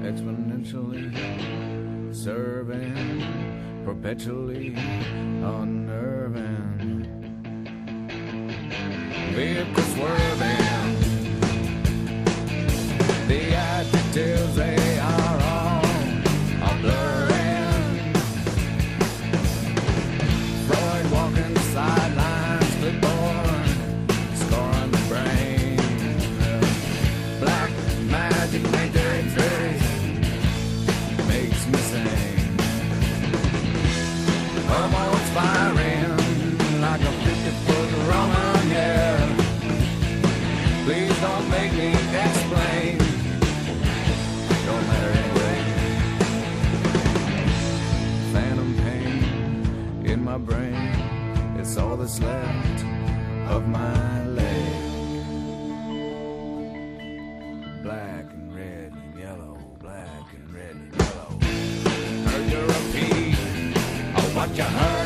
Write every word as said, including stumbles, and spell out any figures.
exponentially serving, perpetually unnerving. Vehicle swerving, the adjectives they are all are blurring. Freud walking the sidelines, clipboard scoring the brain. Black magic matrix makes me sing. Hormones firing like a fifty-foot Roman, yeah. Please don't make me explain. Don't matter anyway. Phantom pain in my brain, it's all that's left of my leg. Black and red and yellow, black and red and yellow. Heard you repeat of what you heard.